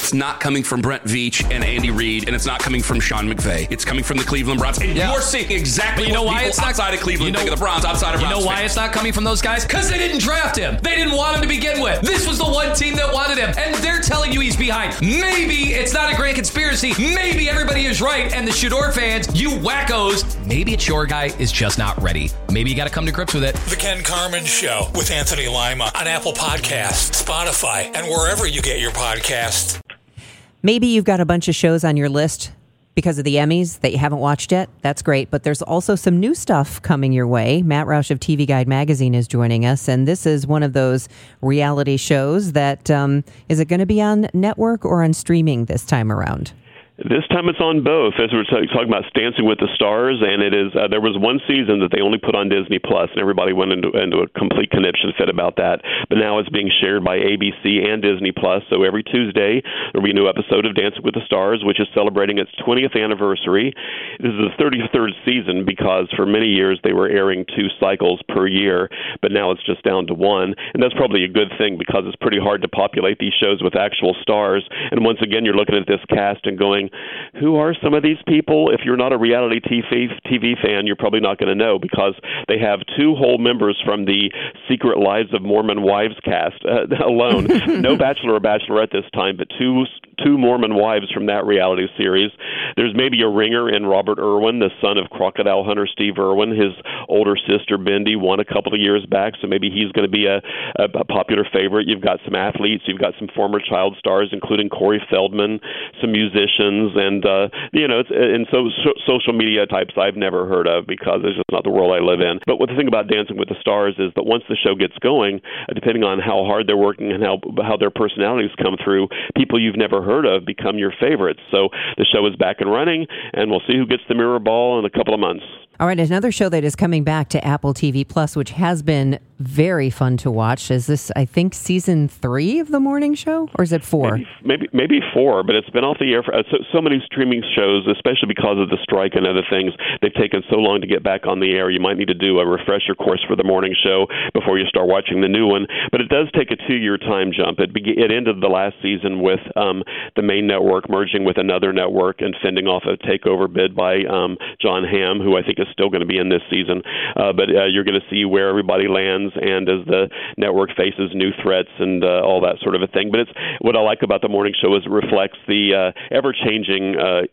it's not coming from Brent Veach and Andy Reid, and it's not coming from Sean McVay. It's coming from the Cleveland Browns. And you're seeing exactly what people outside of Cleveland think of the Browns, outside of Browns. You know why it's not coming from those guys? Because they didn't draft him. They didn't want him to begin with. This was the one team that wanted him, and they're telling you he's behind. Maybe it's not a grand conspiracy. Maybe everybody is right, and the Shador fans, you wackos, maybe it's your guy is just not ready. Maybe you got to come to grips with it. The Ken Carman Show with Anthony Lima on Apple Podcasts, Spotify, and wherever you get your podcasts. Maybe you've got a bunch of shows on your list because of the Emmys that you haven't watched yet. That's great. But there's also some new stuff coming your way. Matt Roush of TV Guide Magazine is joining us. And this is one of those reality shows that, is it going to be on network or on streaming this time around? This time it's on both, as we're talking about Dancing with the Stars, and it is. There was one season that they only put on Disney Plus, and everybody went into a complete conniption fit about that. But now it's being shared by ABC and Disney Plus. So every Tuesday there'll be a new episode of Dancing with the Stars, which is celebrating its 20th anniversary. This is the 33rd season because for many years they were airing 2 cycles per year, but now it's just down to 1, and that's probably a good thing because it's pretty hard to populate these shows with actual stars. And once again, you're looking at this cast and going, who are some of these people? If you're not a reality TV fan, you're probably not going to know because they have 2 whole members from the Secret Lives of Mormon Wives cast alone. No Bachelor or Bachelorette this time, but two Mormon wives from that reality series. There's maybe a ringer in Robert Irwin, the son of crocodile hunter Steve Irwin. His older sister, Bindi, won a couple of years back, so maybe he's going to be a popular favorite. You've got some athletes. You've got some former child stars, including Corey Feldman, some musicians, and social media types I've never heard of because it's just not the world I live in. But what the thing about Dancing with the Stars is that once the show gets going, depending on how hard they're working and how their personalities come through, people you've never heard of become your favorites. So the show is back and running, and we'll see who gets the mirror ball in a couple of months. All right, another show that is coming back to Apple TV Plus, which has been very fun to watch, is this, I think, season 3 of the morning show? Or is it 4? Maybe 4, but it's been off the air for so many streaming shows, especially because of the strike and other things. They've taken so long to get back on the air. You might need to do a refresher course for the morning show before you start watching the new one. But it does take a 2-year time jump. It ended the last season with the main network merging with another network and fending off a takeover bid by John Hamm, who I think is still going to be in this season. But you're going to see where everybody lands and as the network faces new threats and all that sort of a thing. But it's what I like about the morning show is it reflects the ever-changing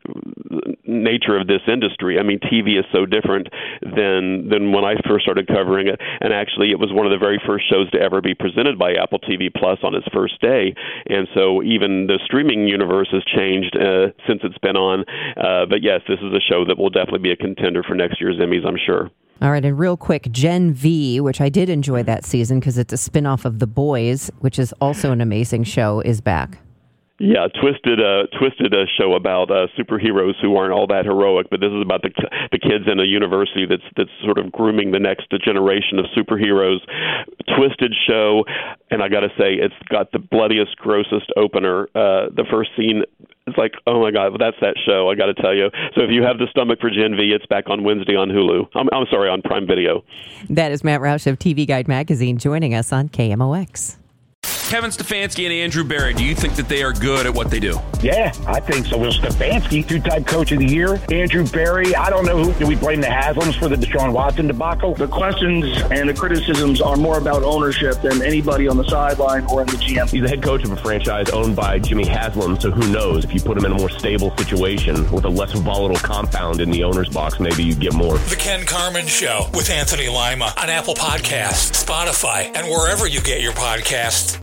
nature of this industry. I mean, TV is so different than when I first started covering it. And actually, it was one of the very first shows to ever be presented by Apple TV Plus on its first day. And so even the streaming universe has changed since it's been on. But yes, this is a show that will definitely be a contender for next year's Emmys, I'm sure. All right, and real quick, Gen V, which I did enjoy that season because it's a spinoff of The Boys, which is also an amazing show, is back. Yeah, Twisted a show about superheroes who aren't all that heroic, but this is about the kids in a university that's sort of grooming the next generation of superheroes. Twisted show, and I got to say, it's got the bloodiest, grossest opener. The first scene, it's like, oh my God, that's that show, I got to tell you. So if you have the stomach for Gen V, it's back on Wednesday on Hulu. I'm sorry, on Prime Video. That is Matt Roush of TV Guide Magazine joining us on KMOX. Kevin Stefanski and Andrew Berry, do you think that they are good at what they do? Yeah, I think so. Well, Stefanski, 2-time coach of the year. Andrew Berry, I don't know who. Do we blame the Haslams for the Deshaun Watson debacle? The questions and the criticisms are more about ownership than anybody on the sideline or in the GM. He's the head coach of a franchise owned by Jimmy Haslam, so who knows? If you put him in a more stable situation with a less volatile compound in the owner's box, maybe you get more. The Ken Carman Show with Anthony Lima on Apple Podcasts, Spotify, and wherever you get your podcasts.